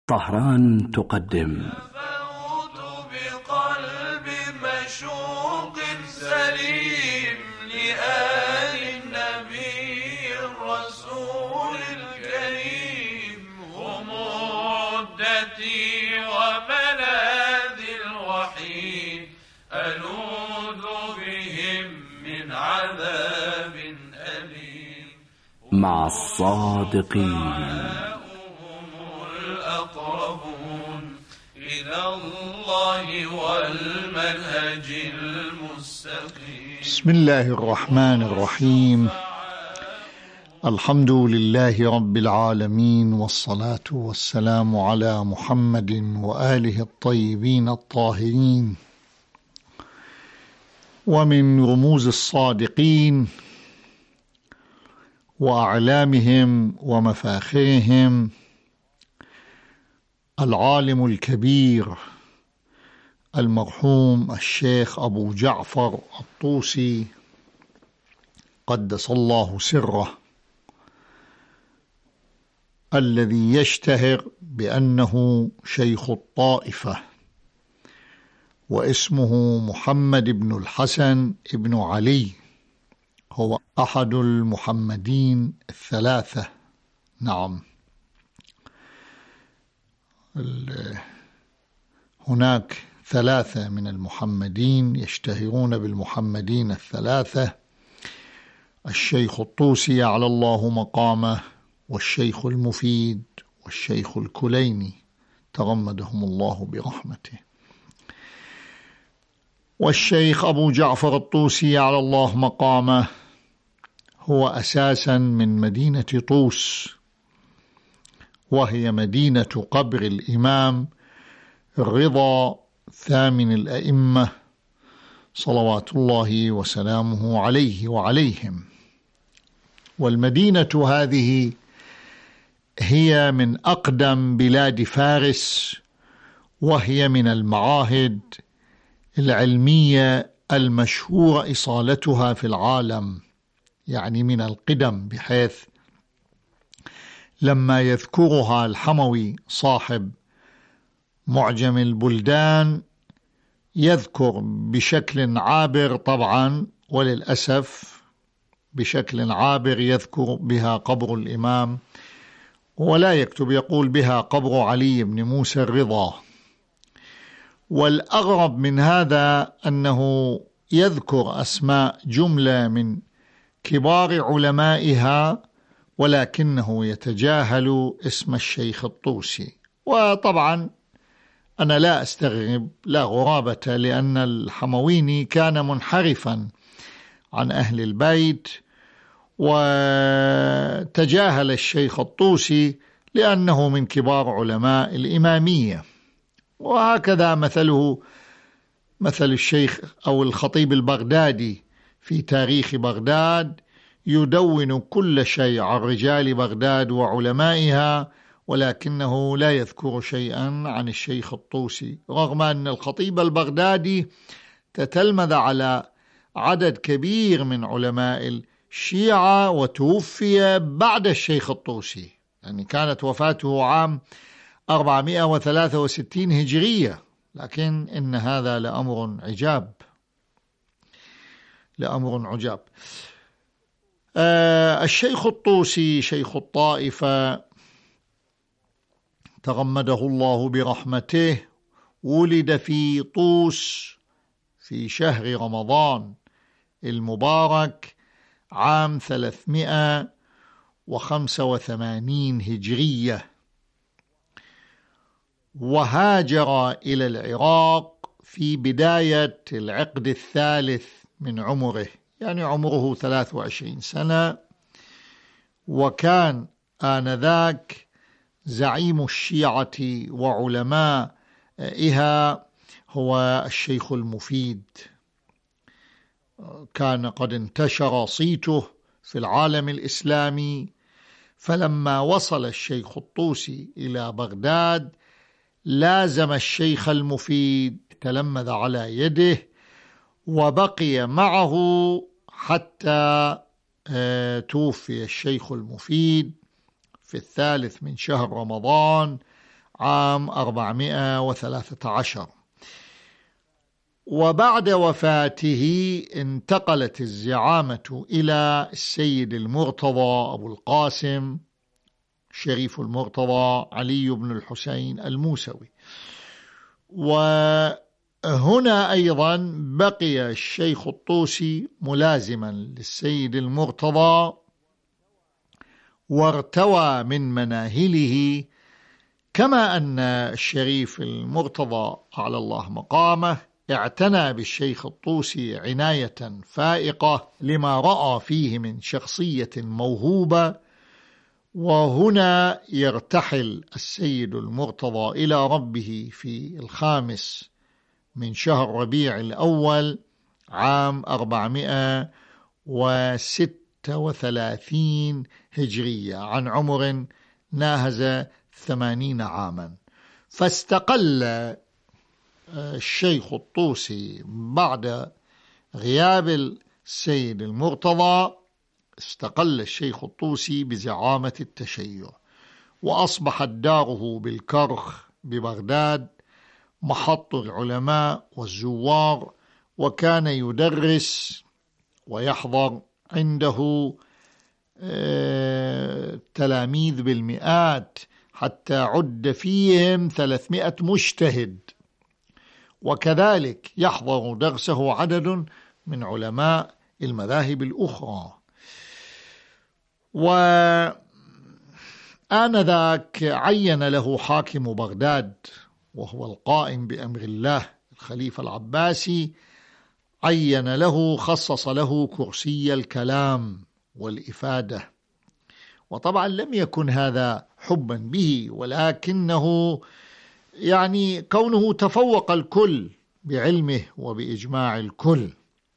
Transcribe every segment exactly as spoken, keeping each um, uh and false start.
طهران تقدم فوت بقلب مشوق سليم لآل النبي الرسول الكريم، هم عدتي وملاذي الوحيد، ألوذ بهم من عذاب أليم. مع الصادقين إلى الله والمنهج المستقيم. بسم الله الرحمن الرحيم. الحمد لله رب العالمين، والصلاة والسلام على محمد وآله الطيبين الطاهرين. ومن رموز الصادقين وأعلامهم ومفاخرهم العالم الكبير المرحوم الشيخ أبو جعفر الطوسي قدس الله سره، الذي يشتهر بأنه شيخ الطائفة، واسمه محمد بن الحسن بن علي، هو أحد المحمدين الثلاثة. نعم، هناك ثلاثة من المحمدين يشتهرون بالمحمدين الثلاثة: الشيخ الطوسي على الله مقامه، والشيخ المفيد، والشيخ الكليني تغمدهم الله برحمته. والشيخ أبو جعفر الطوسي على الله مقامه هو أساسا من مدينة طوس، وهي مدينة قبر الإمام الرضا ثامن الأئمة صلوات الله وسلامه عليه وعليهم. والمدينة هذه هي من أقدم بلاد فارس، وهي من المعاهد العلمية المشهورة إصالتها في العالم، يعني من القدم، بحيث لما يذكرها الحموي صاحب معجم البلدان يذكر بشكل عابر، طبعا وللأسف بشكل عابر يذكر بها قبر الإمام، ولا يكتب يقول بها قبر علي بن موسى الرضا. والأغرب من هذا أنه يذكر أسماء جملة من كبار علمائها، ولكنه يتجاهل اسم الشيخ الطوسي. وطبعا أنا لا أستغرب، لا غرابة، لأن الحمويني كان منحرفا عن أهل البيت، وتجاهل الشيخ الطوسي لأنه من كبار علماء الإمامية. وهكذا مثله مثل الشيخ أو الخطيب البغدادي في تاريخ بغداد، يدون كل شيء عن رجال بغداد وعلمائها، ولكنه لا يذكر شيئا عن الشيخ الطوسي، رغم أن الخطيب البغدادي تتلمذ على عدد كبير من علماء الشيعة، وتوفي بعد الشيخ الطوسي، يعني كانت وفاته عام أربعمائة وثلاثة وستين هجرية. لكن إن هذا لأمر عجاب، لأمر عجاب. آه الشيخ الطوسي شيخ الطائفة تغمده الله برحمته، ولد في طوس في شهر رمضان المبارك عام ثلاثمائة وخمسة وثمانين هجرية، وهاجر إلى العراق في بداية العقد الثالث من عمره، يعني عمره ثلاث وعشرين سنة، وكان آنذاك زعيم الشيعة وعلمائها هو الشيخ المفيد. كان قد انتشر صيته في العالم الإسلامي، فلما وصل الشيخ الطوسي إلى بغداد لازم الشيخ المفيد، تلمذ على يده وبقي معه حتى توفي الشيخ المفيد في الثالث من شهر رمضان عام أربعمائة وثلاثة عشر. وبعد وفاته انتقلت الزعامة إلى السيد المرتضى أبو القاسم شريف المرتضى علي بن الحسين الموسوي. وهنا أيضا بقي الشيخ الطوسي ملازما للسيد المرتضى، وارتوى من مناهله، كما أن الشريف المرتضى على الله مقامه اعتنى بالشيخ الطوسي عناية فائقة لما رأى فيه من شخصية موهوبة. وهنا يرتحل السيد المرتضى إلى ربه في الخامس من شهر ربيع الأول عام أربعمائة وستة وثلاثين هجرية عن عمر ناهز ثمانين عاما. فاستقل الشيخ الطوسي بعد غياب السيد المرتضى، استقل الشيخ الطوسي بزعامة التشيع، وأصبحت داره بالكرخ ببغداد محط العلماء والزوار، وكان يدرس ويحضر عنده تلاميذ بالمئات، حتى عد فيهم ثلاثمائة مجتهد، وكذلك يحضر درسه عدد من علماء المذاهب الأخرى. وآنذاك عين له حاكم بغداد وهو القائم بأمر الله الخليفة العباسي، عين له خصص له كرسي الكلام والإفادة. وطبعا لم يكن هذا حبا به، ولكنه يعني كونه تفوق الكل بعلمه وبإجماع الكل.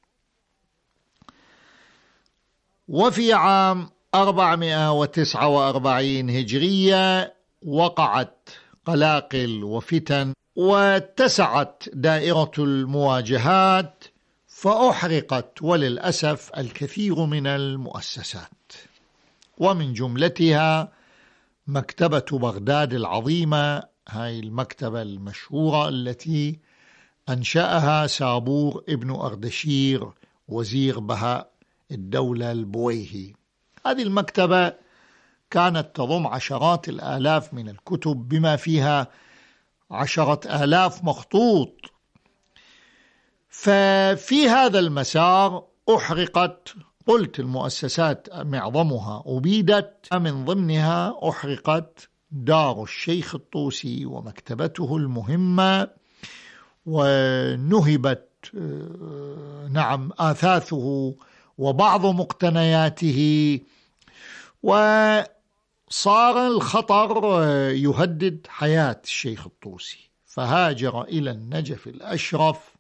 وفي عام أربعمائة وتسعة وأربعين هجرية وقعت قلاقل وفتن، واتسعت دائرة المواجهات، فأحرقت وللأسف الكثير من المؤسسات، ومن جملتها مكتبة بغداد العظيمة، هاي المكتبة المشهورة التي أنشأها سابور ابن أردشير وزير بهاء الدولة البويهي. هذه المكتبة كانت تضم عشرات الآلاف من الكتب، بما فيها عشرة آلاف مخطوط. ففي هذا المسار أحرقت، قلت المؤسسات معظمها أبيدت، من ضمنها أحرقت دار الشيخ الطوسي ومكتبته المهمة، ونهبت نعم آثاثه وبعض مقتنياته، وصار الخطر يهدد حياة الشيخ الطوسي، فهاجر إلى النجف الأشرف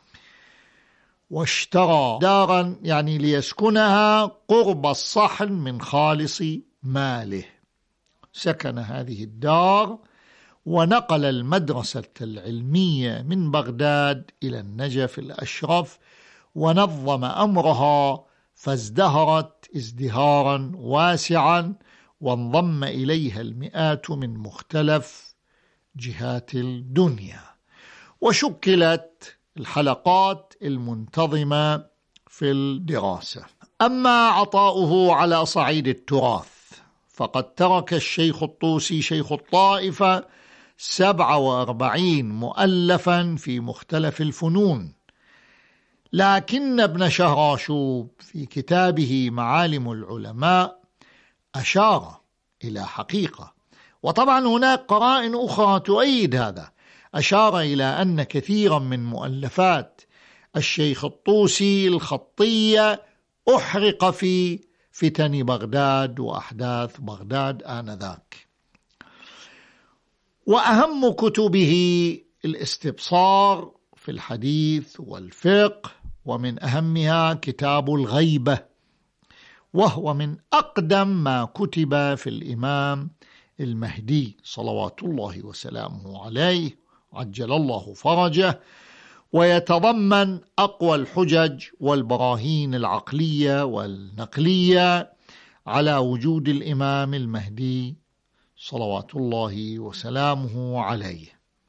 واشترى دارا يعني ليسكنها قرب الصحن من خالص ماله. سكن هذه الدار ونقل المدرسة العلمية من بغداد إلى النجف الأشرف، ونظم أمرها فازدهرت ازدهارا واسعا، وانضم إليها المئات من مختلف جهات الدنيا، وشكلت الحلقات المنتظمة في الدراسة. أما عطاؤه على صعيد التراث، فقد ترك الشيخ الطوسي شيخ الطائفة سبعة وأربعين مؤلفا في مختلف الفنون، لكن ابن شهراشوب في كتابه معالم العلماء أشار إلى حقيقة، وطبعا هناك قرائن أخرى تؤيد هذا. أشار إلى أن كثيرا من مؤلفات الشيخ الطوسي الخطية أحرق في فتن بغداد وأحداث بغداد آنذاك. وأهم كتبه الاستبصار في الحديث والفقه، ومن أهمها كتاب الغيبة، وهو من أقدم ما كتب في الإمام المهدي صلوات الله وسلامه عليه عجل الله فرجه، ويتضمن أقوى الحجج والبراهين العقلية والنقلية على وجود الإمام المهدي صلوات الله وسلامه عليه.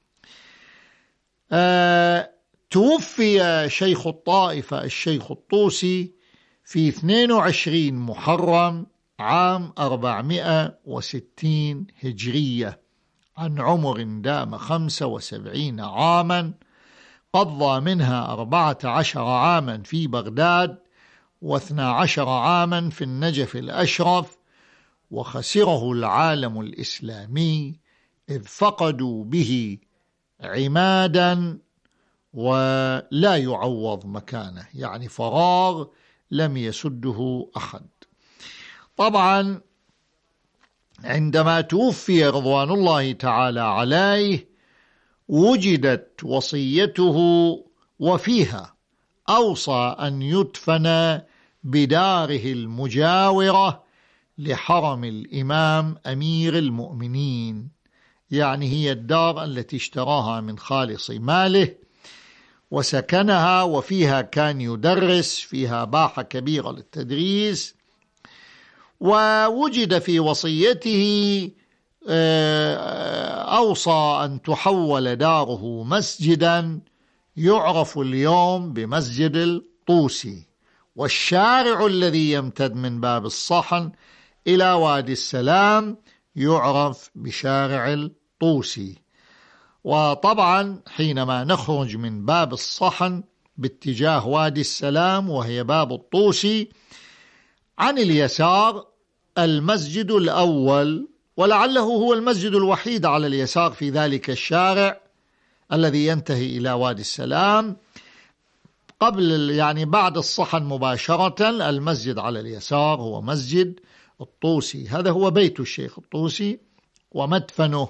أه توفي شيخ الطائفة الشيخ الطوسي في اثنين وعشرين محرم عام أربعمائة وستين هجرية عن عمر دام خمسة وسبعين عاما، قضى منها أربعة عشر عاما في بغداد واثنى عشر عاما في النجف الأشرف، وخسره العالم الإسلامي إذ فقدوا به عمادا ولا يعوض مكانه، يعني فراغ لم يسده أحد. طبعا عندما توفي رضوان الله تعالى عليه وجدت وصيته وفيها أوصى أن يدفن بداره المجاورة لحرم الإمام أمير المؤمنين، يعني هي الدار التي اشتراها من خالص ماله وسكنها، وفيها كان يدرس، فيها باحة كبيرة للتدريس. ووجد في وصيته أوصى أن تحول داره مسجدا يعرف اليوم بمسجد الطوسي، والشارع الذي يمتد من باب الصحن إلى وادي السلام يعرف بشارع الطوسي. وطبعا حينما نخرج من باب الصحن باتجاه وادي السلام وهي باب الطوسي، عن اليسار المسجد الأول، ولعله هو المسجد الوحيد على اليسار في ذلك الشارع الذي ينتهي إلى وادي السلام. قبل يعني بعد الصحن مباشرة المسجد على اليسار هو مسجد الطوسي، هذا هو بيت الشيخ الطوسي ومدفنه.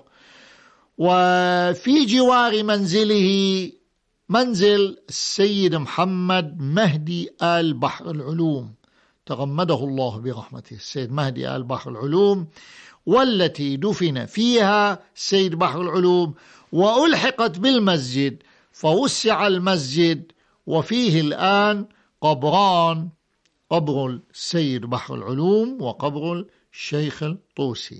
وفي جوار منزله منزل السيد محمد مهدي آل بحر العلوم، تغمده الله برحمته، السيد مهدي آل بحر العلوم، والتي دفن فيها السيد بحر العلوم وألحقت بالمسجد فوسع المسجد، وفيه الآن قبران، قبر السيد بحر العلوم وقبر الشيخ الطوسي.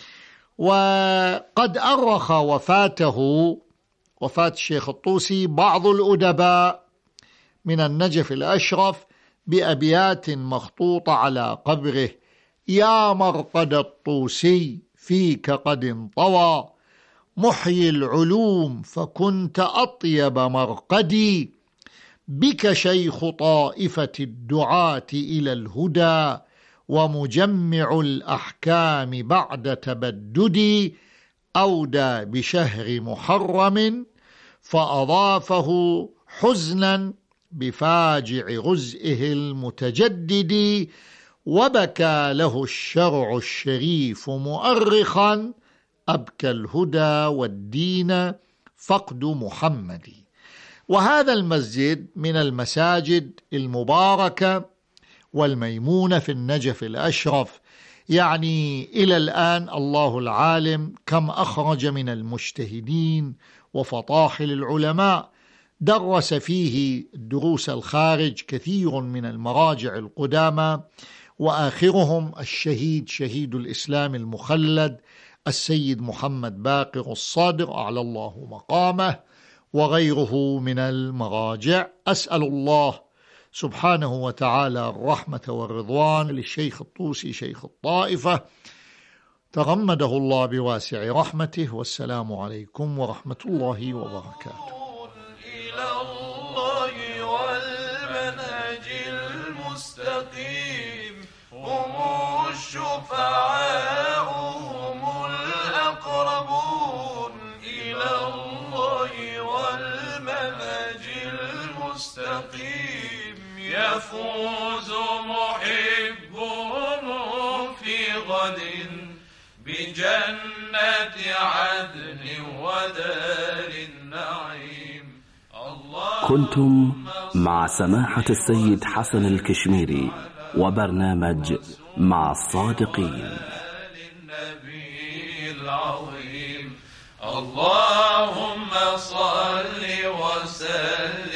وقد أرخ وفاته وفاة الشيخ الطوسي بعض الأدباء من النجف الأشرف بأبيات مخطوطة على قبره: يا مرقد الطوسي فيك قد انطوى، محيي العلوم فكنت أطيب مرقدي، بك شيخ طائفة الدعاة إلى الهدى، ومجمع الأحكام بعد تبددي، أودى بشهر محرم فأضافه حزنا بفاجع غزئه المتجدد، وبكى له الشرع الشريف مؤرخا، أبكى الهدى والدين فقد محمد. وهذا المسجد من المساجد المباركة والميمونة في النجف الأشرف، يعني إلى الآن الله العالم كم أخرج من المجتهدين وفطاحل العلماء، درس فيه دروس الخارج كثير من المراجع القدامى، وآخرهم الشهيد شهيد الإسلام المخلد السيد محمد باقر الصادق أعلى الله مقامه، وغيره من المراجع. أسأل الله سبحانه وتعالى الرحمة والرضوان للشيخ الطوسي شيخ الطائفة، تغمده الله بواسع رحمته، والسلام عليكم ورحمة الله وبركاته. إلى الله والمنهج المستقيم، هم الشفعاء هم الأقربون، إلى الله والمنهج المستقيم، يفوز محبهم في غد بجنة عدن ودار النعيم. كنتم مع سماحة السيد حسن الكشميري وبرنامج مع الصادقين. للنبي العظيم اللهم صل وسلم